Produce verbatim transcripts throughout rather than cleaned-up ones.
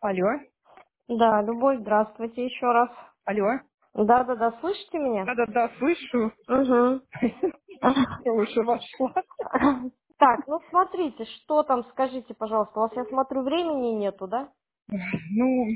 Алло, Да, Любовь, здравствуйте еще раз. алло. Да-да-да, слышите меня? Да-да-да, слышу. Угу. Я уже вошла. Так, ну смотрите, что там, скажите, пожалуйста, у вас, я смотрю, времени нету, да? Ну,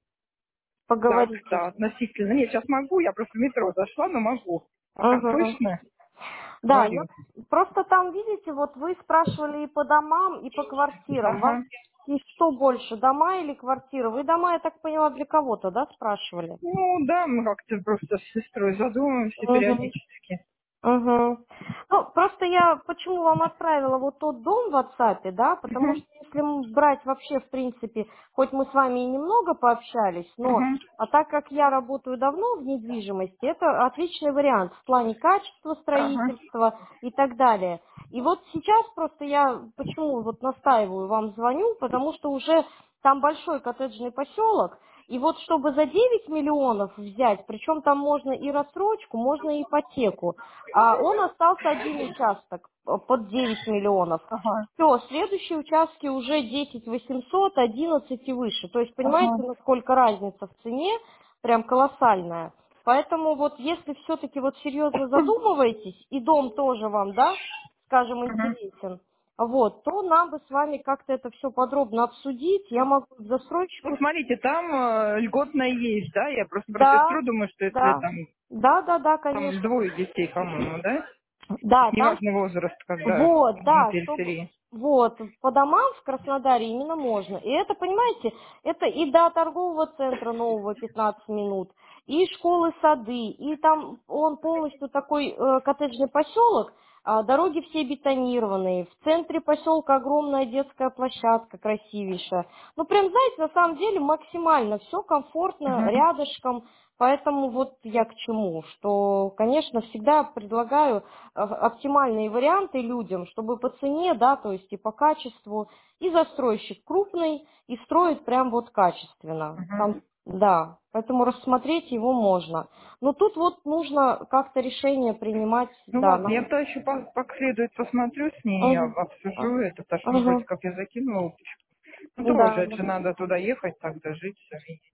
так, Поговорите. да, относительно. Нет, сейчас могу, я просто в метро зашла, но могу. Пока Угу. слышно, Да, я говорю. просто там, видите, вот вы спрашивали и по домам, и по квартирам. Вам Ага. и что больше, дома или квартиры? Вы дома, я так поняла, для кого-то, да, спрашивали? Ну, да, мы как-то просто с сестрой задумываемся Угу. периодически. Угу. Ну, просто я почему вам отправила вот тот дом в WhatsApp, да, потому Угу, что если м- брать вообще, в принципе, хоть мы с вами и немного пообщались, но угу, а так как я работаю давно в недвижимости, это отличный вариант в плане качества ага, строительства и так далее. И вот сейчас просто я почему вот настаиваю, вам звоню, потому что уже там большой коттеджный поселок, и вот чтобы за девять миллионов взять, причем там можно и рассрочку, можно и ипотеку, а он остался один участок э, под девять миллионов. ага, Все, следующие участки уже десять восемьсот, одиннадцать и выше. То есть понимаете, ага. насколько разница в цене, прям колоссальная. Поэтому вот если все-таки вот серьезно задумываетесь, и дом тоже вам, да, скажем, Ага. интересен, вот, то нам бы с вами как-то это все подробно обсудить. Я могу в Ну, застройщику... смотрите, там э, льготная есть, да? Я просто про Да, сестру думаю, что если да, там, да, да, да, там конечно. двое детей, по-моему, да? То Да, есть там неважно возраст, когда вот, на да, чтобы периферии. вот, по домам в Краснодаре именно можно. И это, понимаете, это и до торгового центра нового пятнадцать минут, и школы, сады, и там он полностью такой э, коттеджный поселок, а, дороги все бетонированные, в центре поселка огромная детская площадка, красивейшая. Ну, прям, знаете, на самом деле максимально все комфортно, Ага. рядышком. Поэтому вот я к чему, что, конечно, всегда предлагаю э, оптимальные варианты людям, чтобы по цене, да, то есть и по качеству, и застройщик крупный, и строит прям вот качественно. Ага. Там, да, поэтому рассмотреть его можно. Но тут вот нужно как-то решение принимать, Ну да, ладно, я нам. то еще по- как следует посмотрю с ней, я Мгм. обсужу А, это, потому что мы вроде мгм. как я закинула. Ну тоже, Да, это да. же надо туда ехать, тогда жить, всё видеть.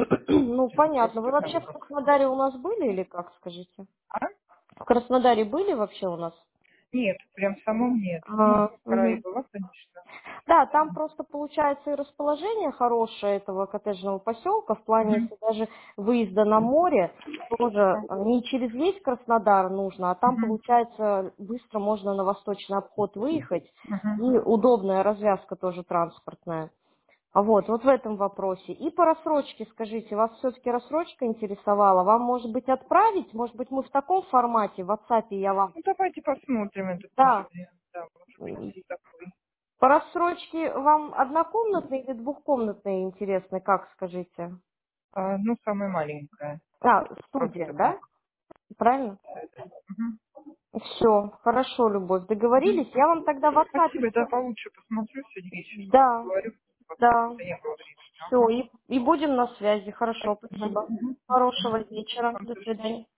Ну, Это не понятно. Вы просто вообще там в как. Краснодаре у нас были или как, скажите? А? В Краснодаре были вообще у нас? Нет, прям в самом нет. Ну, А, в крае мгм. была, конечно. Да, там просто получается и расположение хорошее этого коттеджного поселка, в плане, Угу. если даже выезда на море, тоже Ага. э, не через весь Краснодар нужно, а там, Угу. получается, быстро можно на восточный обход выехать, и Угу. удобная развязка тоже транспортная. А Вот, вот в этом вопросе. И по рассрочке, скажите, вас все-таки рассрочка интересовала? Вам, может быть, отправить? Может быть, мы в таком формате, в WhatsApp я вам... Ну давайте посмотрим этот тоже Да, вариант. Да, может быть м, и такой. по рассрочке вам однокомнатный или двухкомнатный интересно, как скажите? А, ну, самая маленькая. А, студия, Просто так. да? Правильно? Мгм. Все, хорошо, Любовь, договорились. Я вам тогда в WhatsApp Спасибо, да, все... получше посмотрю сегодня вечером. Да, Говорю, да. просто не было времени. Все, Ага. и, и будем на связи. Хорошо, Спасибо. спасибо. Мгм. Хорошего вечера. Вам До тоже. свидания.